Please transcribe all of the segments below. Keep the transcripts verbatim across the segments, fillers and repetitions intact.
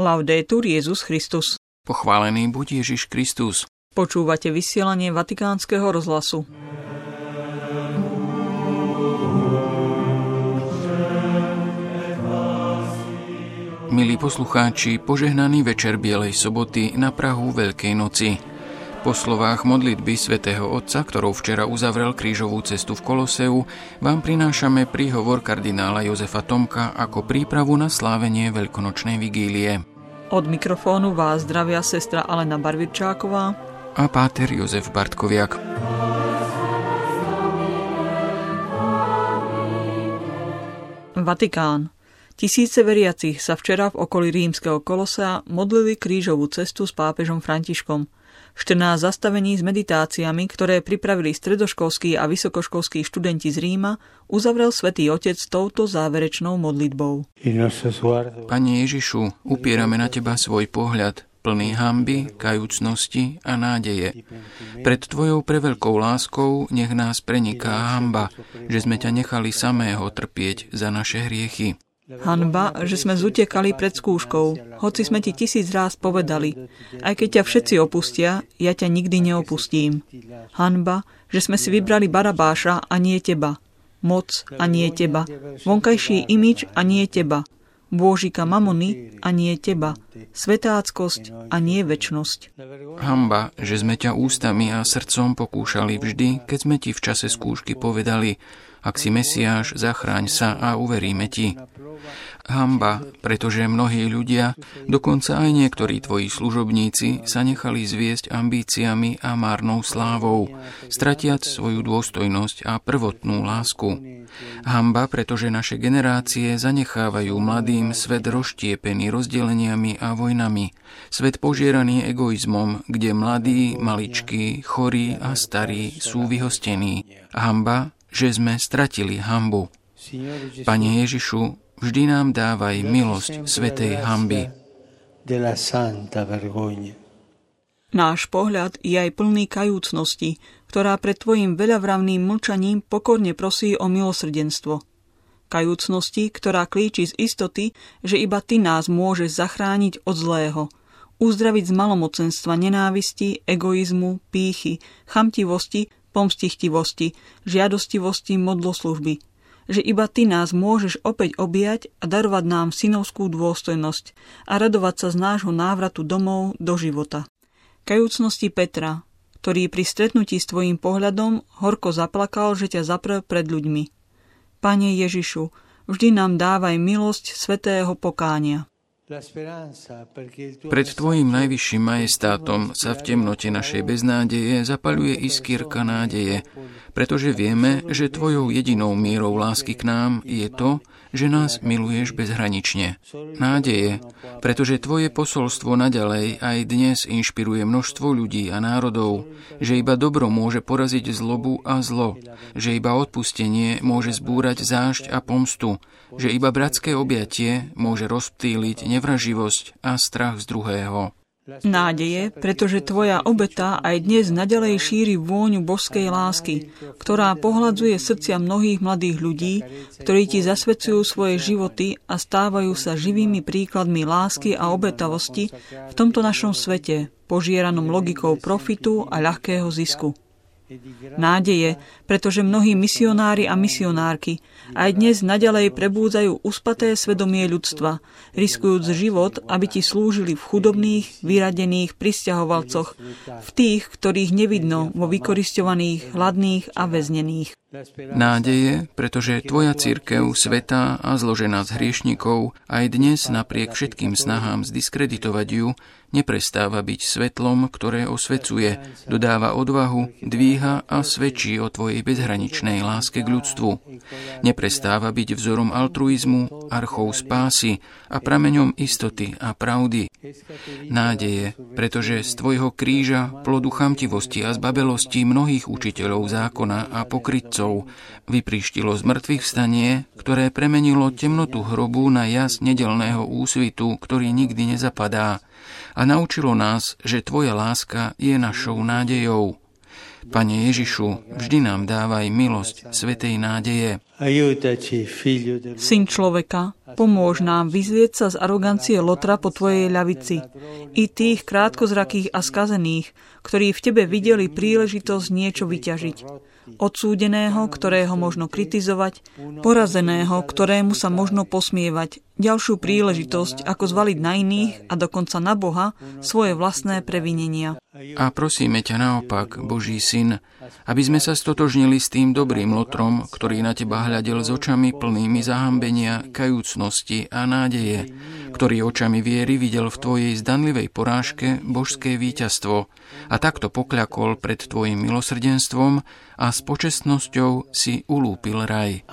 Laudetur Jesus Christus. Pochválený buď Ježiš Kristus. Počúvate vysielanie Vatikánskeho rozhlasu. Milí poslucháči, požehnaný večer Bielej soboty na prahu Veľkej noci. Po slovách modlitby svätého Otca, ktorou včera uzavrel krížovú cestu v Koloseu, vám prinášame príhovor kardinála Jozefa Tomka ako prípravu na slávenie veľkonočnej vigílie. Od mikrofónu vás zdravia sestra Alena Barvičáková a páter Jozef Bartkoviak. Vatikán. Tisíce veriacich sa včera v okolí rímskeho Kolosea modlili krížovú cestu s pápežom Františkom. štrnásť zastavení s meditáciami, ktoré pripravili stredoškolskí a vysokoškolskí študenti z Ríma, uzavrel Svätý Otec touto záverečnou modlitbou. Pane Ježišu, upierame na Teba svoj pohľad, plný hanby, kajúcnosti a nádeje. Pred Tvojou preveľkou láskou nech nás preniká hanba, že sme ťa nechali samého trpieť za naše hriechy. Hanba, že sme zutekali pred skúškou, hoci sme ti tisíc ráz povedali, aj keď ťa všetci opustia, ja ťa nikdy neopustím. Hanba, že sme si vybrali Barabáša a nie teba, moc a nie teba, vonkajší imič a nie teba, bôžika mamony a nie teba, svetáckosť a nie večnosť. Hanba, že sme ťa ústami a srdcom pokúšali vždy, keď sme ti v čase skúšky povedali, ak si Mesiáš, zachráň sa a uveríme ti. Hanba, pretože mnohí ľudia, dokonca aj niektorí tvoji služobníci, sa nechali zviesť ambíciami a márnou slávou, stratiac svoju dôstojnosť a prvotnú lásku. Hanba, pretože naše generácie zanechávajú mladým svet rozštiepený rozdeleniami a vojnami, svet požieraný egoizmom, kde mladí, maličkí, chorí a starí sú vyhostení. Hanba, že sme stratili hanbu. Pane Ježišu, vždy nám dávaj milosť svätej hanby. Náš pohľad je aj plný kajúcnosti, ktorá pred tvojim veľavravným mlčaním pokorne prosí o milosrdenstvo. Kajúcnosti, ktorá klíči z istoty, že iba ty nás môžeš zachrániť od zlého, uzdraviť z malomocenstva nenávisti, egoizmu, pýchy, chamtivosti, pomstichtivosti, žiadostivosti, modloslužby, že iba ty nás môžeš opäť objať a darovať nám synovskú dôstojnosť a radovať sa z nášho návratu domov do života. Kajúcnosti Petra, ktorý pri stretnutí s tvojím pohľadom horko zaplakal, že ťa zaprel pred ľuďmi. Pane Ježišu, vždy nám dávaj milosť svätého pokánia. Pred tvojim najvyšším majestátom sa v temnote našej beznádeje zapaľuje iskierka nádeje, pretože vieme, že tvojou jedinou mierou lásky k nám je to, že nás miluješ bezhranične. Nádeje, pretože tvoje posolstvo naďalej aj dnes inšpiruje množstvo ľudí a národov, že iba dobro môže poraziť zlobu a zlo, že iba odpustenie môže zbúrať zášť a pomstu, že iba bratské objatie môže rozptýliť nevraživosť a strach z druhého. Nádeje, pretože tvoja obeta aj dnes naďalej šíri vôňu božskej lásky, ktorá pohľadzuje srdcia mnohých mladých ľudí, ktorí ti zasvedcujú svoje životy a stávajú sa živými príkladmi lásky a obetavosti v tomto našom svete, požieranom logikou profitu a ľahkého zisku. Nádeje, pretože mnohí misionári a misionárky aj dnes naďalej prebúdzajú uspaté svedomie ľudstva, riskujúc život, aby ti slúžili v chudobných, vyradených prisťahovalcoch, v tých, ktorých nevidno vo vykorisťovaných, hladných a väznených. Nádeje, pretože tvoja cirkev, svätá a zložená z hriešnikov, aj dnes napriek všetkým snahám zdiskreditovať ju, neprestáva byť svetlom, ktoré osvecuje, dodáva odvahu, dvíha a svedčí o tvojej bezhraničnej láske k ľudstvu. Neprestáva byť vzorom altruizmu, archou spásy a prameňom istoty a pravdy. Nádeje, pretože z tvojho kríža, plodu chamtivosti a zbabelosti mnohých učiteľov zákona a pokrytcov vypríštilo z mŕtvych vstanie, ktoré premenilo temnotu hrobu na jas nedelného úsvitu, ktorý nikdy nezapadá, a naučilo nás, že tvoja láska je našou nádejou. Pane Ježišu, vždy nám dávaj milosť svätej nádeje. Syn človeka, pomôž nám vyzlieť sa z arogancie Lotra po tvojej ľavici, i tých krátkozrakých a skazených, ktorí v tebe videli príležitosť niečo vyťažiť. Odsúdeného, ktorého možno kritizovať, porazeného, ktorému sa možno posmievať, ďalšiu príležitosť, ako zvaliť na iných a dokonca na Boha svoje vlastné previnenia. A prosíme ťa naopak, Boží syn, aby sme sa stotožnili s tým dobrým Lotrom, ktorý na teba hľadel s očami plnými zahambenia, kajúcnosti a nádeje, ktorý očami viery videl v tvojej zdanlivej porážke božské víťazstvo a takto pokľakol pred tvojim milosrdenstvom a s počestnosťou si ulúpil raj.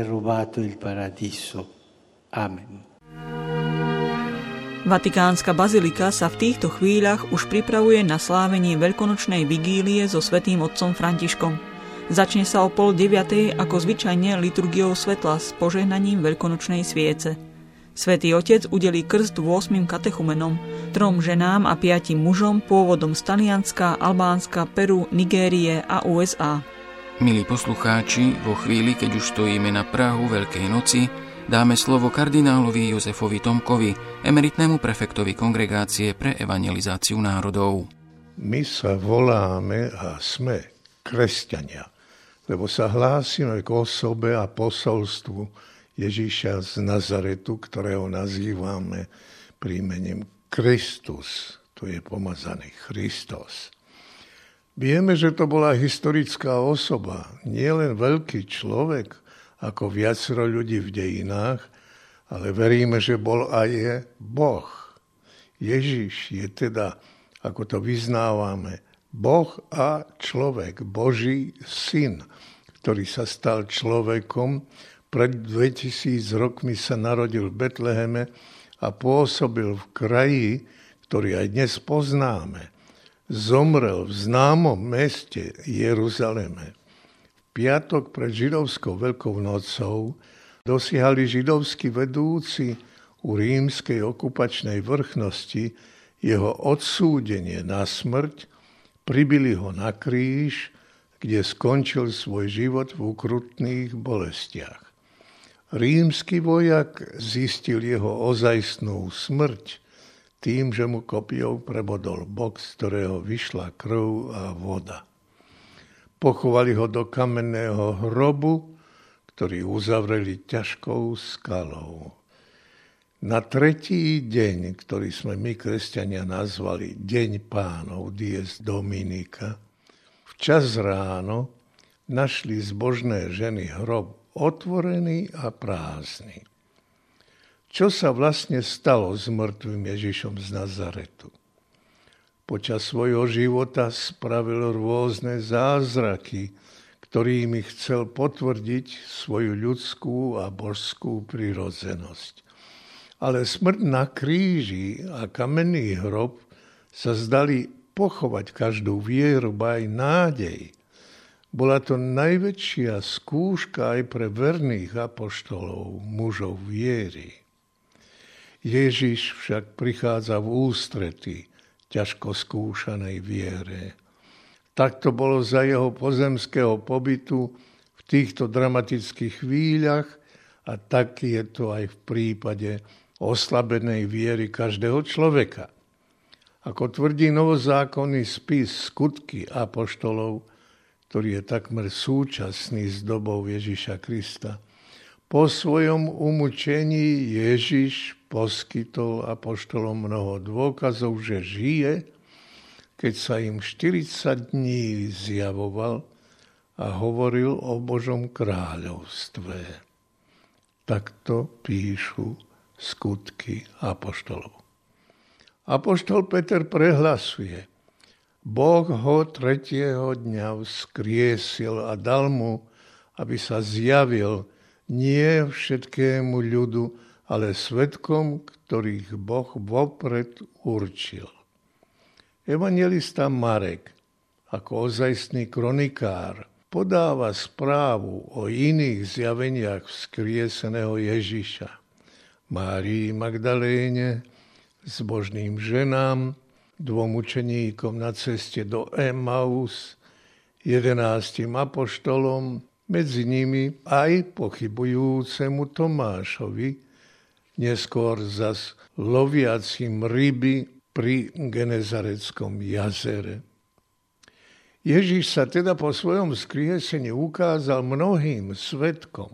Amen. Vatikánska bazilika sa v týchto chvíľach už pripravuje na slávenie veľkonočnej vigílie so svätým otcom Františkom. Začne sa o pol deviatej ako zvyčajne liturgiou svetla s požehnaním veľkonočnej sviece. Svätý otec udelí krst ôsmim katechumenom, trom ženám a piatim mužom pôvodom z Talianska, Albánska, Peru, Nigérie a ú es á. Milí poslucháči, vo chvíli, keď už stojíme na prahu Veľkej noci, dáme slovo kardinálovi Jozefovi Tomkovi, emeritnému prefektovi Kongregácie pre evangelizáciu národov. My sa voláme a sme kresťania, lebo sa hlásime k osobe a posolstvu Ježíša z Nazaretu, ktorého nazývame príjmením Kristus, to je pomazaný Kristus. Vieme, že to bola historická osoba, nielen veľký človek, ako viacero ľudí v dejinách, ale veríme, že bol aj Boh. Ježiš je teda, ako to vyznávame, Boh a človek, Boží syn, ktorý sa stal človekom. Pred dvetisíc rokmi sa narodil v Betleheme a pôsobil v kraji, ktorý aj dnes poznáme. Zomrel v známom meste Jeruzaleme. V piatok pred židovskou Veľkou nocou dosiahli židovskí vedúci u rímskej okupačnej vrchnosti jeho odsúdenie na smrť, pribili ho na kríž, kde skončil svoj život v ukrutných bolestiach. Rímsky vojak zistil jeho ozajstnú smrť tým, že mu kopijou prebodol bok, z ktorého vyšla krv a voda. Pochovali ho do kamenného hrobu, ktorý uzavreli ťažkou skalou. Na tretí deň, ktorý sme my, kresťania, nazvali Deň Pánov, Dies Dominica, včas ráno našli zbožné ženy hrob otvorený a prázdny. Čo sa vlastne stalo s mŕtvým Ježišom z Nazaretu? Počas svojho života spravil rôzne zázraky, ktorými chcel potvrdiť svoju ľudskú a božskú prirodzenosť. Ale smrť na kríži a kamenný hrob sa zdali pochovať každú vieru, ba aj nádej. Bola to najväčšia skúška aj pre verných apoštolov, mužov viery. Ježiš však prichádza v ústrety ťažko skúšanej viere. Tak to bolo za jeho pozemského pobytu v týchto dramatických chvíľach a tak je to aj v prípade oslabenej viery každého človeka. Ako tvrdí novozákonný spis Skutky apoštolov, ktorý je takmer súčasný s dobou Ježiša Krista, po svojom umučení Ježiš poskytol apoštolom mnoho dôkazov, že žije, keď sa im štyridsať dní zjavoval a hovoril o Božom kráľovstve. Takto píšu Skutky apoštolov. Apoštol Peter prehlasuje: Boh ho tretieho dňa vzkriesil a dal mu, aby sa zjavil nie všetkému ľudu, ale svedkom, ktorých Boh vopred určil. Evanjelista Marek, ako ozajstný kronikár, podáva správu o iných zjaveniach vzkrieseného Ježiša. Márii Magdaléne, zbožným ženám, dvom učeníkom na ceste do Emaus, jedenástim apoštolom, medzi nimi aj pochybujúcemu Tomášovi, neskôr zas loviacim ryby pri Genezareckom jazere. Ježiš sa teda po svojom vzkriesení ukázal mnohým svedkom,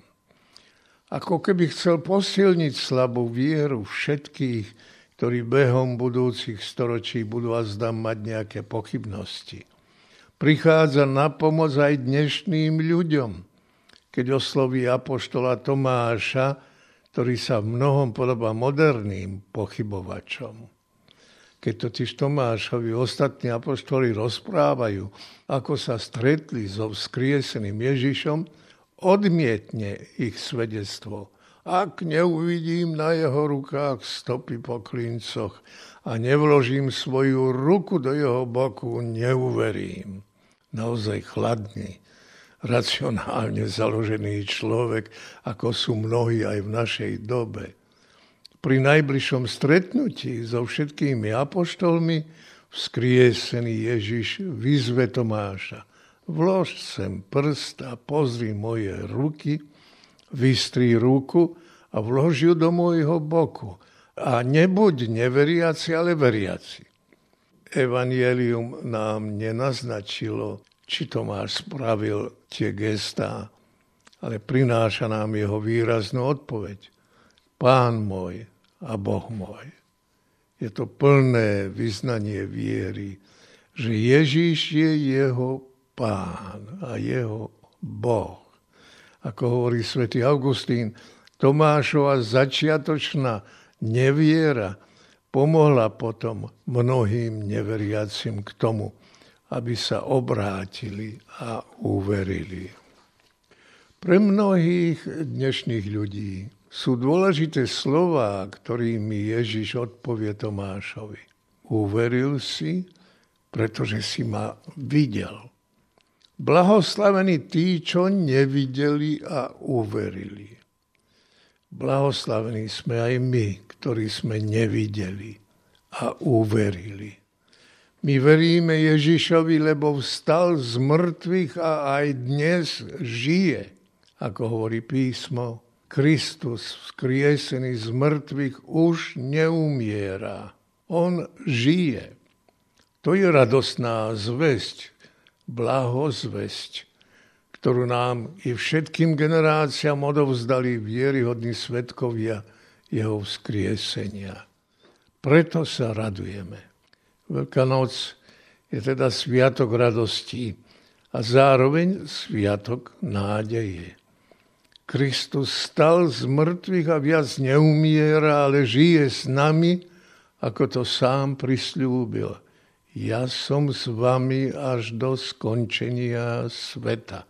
ako keby chcel posilniť slabú vieru všetkých, ktorí behom budúcich storočí budú azda mať nejaké pochybnosti. Prichádza na pomoc aj dnešným ľuďom, keď osloví apoštola Tomáša, ktorý sa v mnohom podobá moderným pochybovačom. Keď totiž Tomášovi ostatní apoštoli rozprávajú, ako sa stretli so vzkrieseným Ježišom, odmietne ich svedectvo. Ak neuvidím na jeho rukách stopy po klincoch a nevložím svoju ruku do jeho boku, neuverím. Naozaj chladný, racionálne založený človek, ako sú mnohí aj v našej dobe. Pri najbližšom stretnutí so všetkými apoštolmi vzkriesený Ježiš vyzve Tomáša. Vlož sem prst a pozri moje ruky, vystri ruku a vlož ju do môjho boku. A nebuď neveriaci, ale veriaci. Evangelium nám nenaznačilo, či Tomáš spravil tie gestá, ale prináša nám jeho výraznú odpoveď. Pán môj a Boh môj. Je to plné vyznanie viery, že Ježiš je jeho Pán a jeho Boh. Ako hovorí svätý Augustín, Tomášova začiatočná neviera pomohla potom mnohým neveriacim k tomu, aby sa obrátili a uverili. Pre mnohých dnešných ľudí sú dôležité slová, ktorými Ježiš odpovie Tomášovi. Uveril si, pretože si ma videl. Blahoslavení tí, čo nevideli a uverili. Blahoslavení sme aj my, ktorí sme nevideli a uverili. My veríme Ježišovi, lebo vstal z mŕtvych a aj dnes žije, ako hovorí písmo. Kristus, vzkriesený z mŕtvych, už neumiera. On žije. To je radosná zvesť, blahozvesť, ktorú nám i všetkým generáciám odovzdali vieryhodní svedkovia jeho vzkriesenia. Preto sa radujeme. Veľká noc je teda sviatok radosti a zároveň sviatok nádeje. Kristus stal z mŕtvych a viac neumiera, ale žije s nami, ako to sám prisľúbil. Ja som s vami až do skončenia sveta.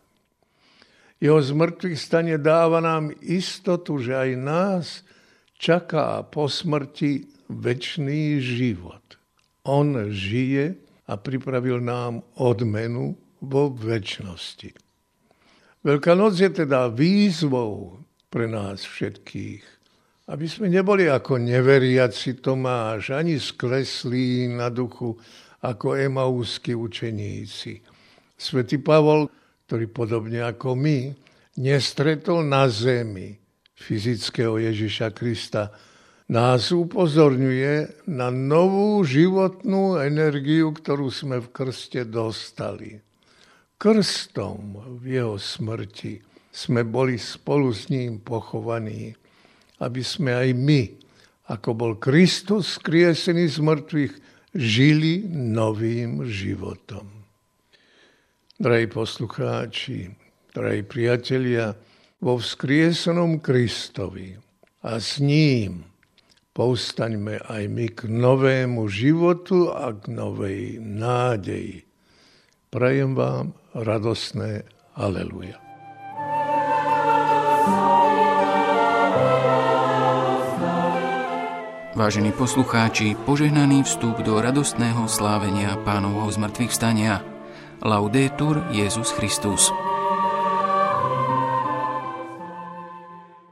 Jeho zmrtvých stane dáva nám istotu, že aj nás čaká po smrti večný život. On žije a pripravil nám odmenu vo večnosti. Veľká noc je teda výzvou pre nás všetkých, aby sme neboli ako neveriaci Tomáš, ani skleslí na duchu, ako emaúski učeníci. Svätý Pavol, ktorý podobne ako my, nestretol na zemi fyzického Ježiša Krista, nás upozorňuje na novú životnú energiu, ktorú sme v krste dostali. Krstom v jeho smrti sme boli spolu s ním pochovaní, aby sme aj my, ako bol Kristus skriesený z mŕtvych, žili novým životom. Drahí poslucháči, drahí priatelia, vo vzkriesenom Kristovi a s ním povstaňme aj my k novému životu a k novej nádeji. Prajem vám radosné aleluja. Vážení poslucháči, požehnaný vstup do radostného slávenia Pánovho zmŕtvychvstania. Laudetur Jesus Christus.